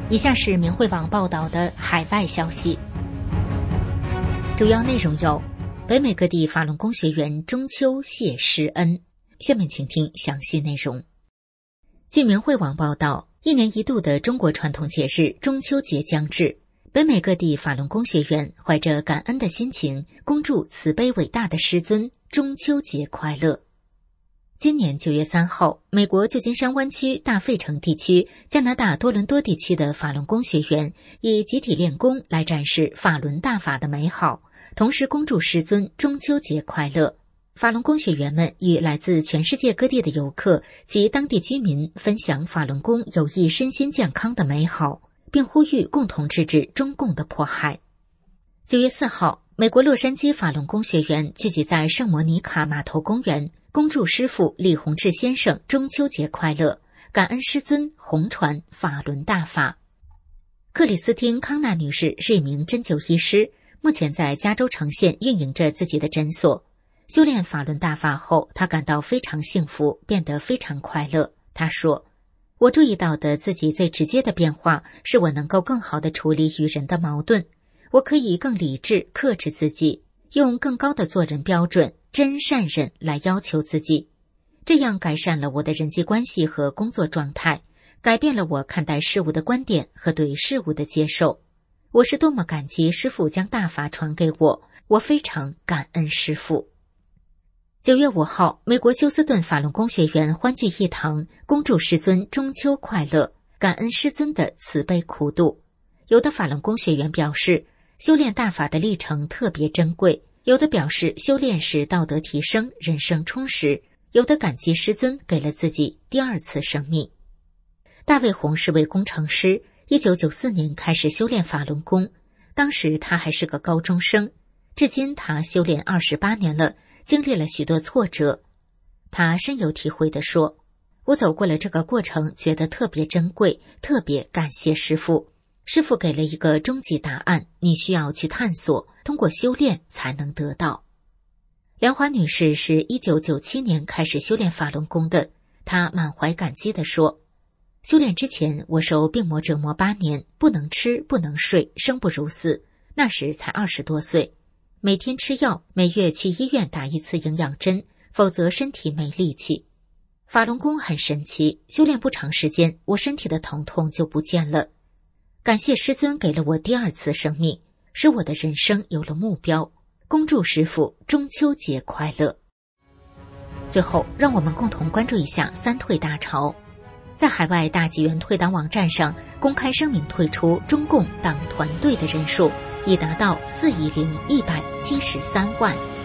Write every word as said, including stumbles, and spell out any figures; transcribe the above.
以下是明慧网报道的海外消息，主要内容有：北美各地法轮功学员中秋谢师恩。下面请听详细内容。据明慧网报道，一年一度的中国传统节日中秋节将至，北美各地法轮功学员怀着感恩的心情，恭祝慈悲伟大的师尊中秋节快乐。今年九月三号，美国旧金山湾区大费城地区、加拿大多伦多地区的法轮功学员以集体练功来展示法轮大法的美好，同时恭祝师尊中秋节快乐。法轮功学员们与来自全世界各地的游客及当地居民分享法轮功有益身心健康的美好，并呼吁共同制止中共的迫害。九月四号，美国洛杉矶法轮功学员聚集在圣莫尼卡码头公园，恭祝师父李洪志先生中秋节快乐，感恩师尊弘传法轮大法。克里斯汀·康纳女士是一名针灸医师，目前在加州城县运营着自己的诊所。修炼法轮大法后，她感到非常幸福，变得非常快乐。她说，我注意到的自己最直接的变化是我能够更好地处理与人的矛盾，我可以更理智克制自己，用更高的做人标准真善忍来要求自己，这样改善了我的人际关系和工作状态，改变了我看待事物的观点和对事物的接受。我是多么感激师父将大法传给我，我非常感恩师父。九月五号，美国休斯顿法轮功学员欢聚一堂，恭祝师尊中秋快乐，感恩师尊的慈悲苦度。有的法轮功学员表示，修炼大法的历程特别珍贵，有的表示修炼使道德提升，人生充实，有的感激师尊给了自己第二次生命。大卫红是位工程师，一九九四年开始修炼法轮功，当时他还是个高中生，至今他修炼二十八年了，经历了许多挫折。他深有体会地说，我走过了这个过程，觉得特别珍贵，特别感谢师父。师父给了一个终极答案，你需要去探索，通过修炼才能得到。梁华女士是一九九七年开始修炼法轮功的，她满怀感激地说，修炼之前我受病魔折磨八年，不能吃不能睡，生不如死，那时才二十多岁，每天吃药，每月去医院打一次营养针，否则身体没力气。法轮功很神奇，修炼不长时间，我身体的疼痛就不见了。感谢师尊给了我第二次生命，使我的人生有了目标。恭祝师父中秋节快乐。最后，让我们共同关注一下三退大潮。在海外大纪元退党网站上公开声明退出中共党团队的人数已达到四亿零一百七十三万。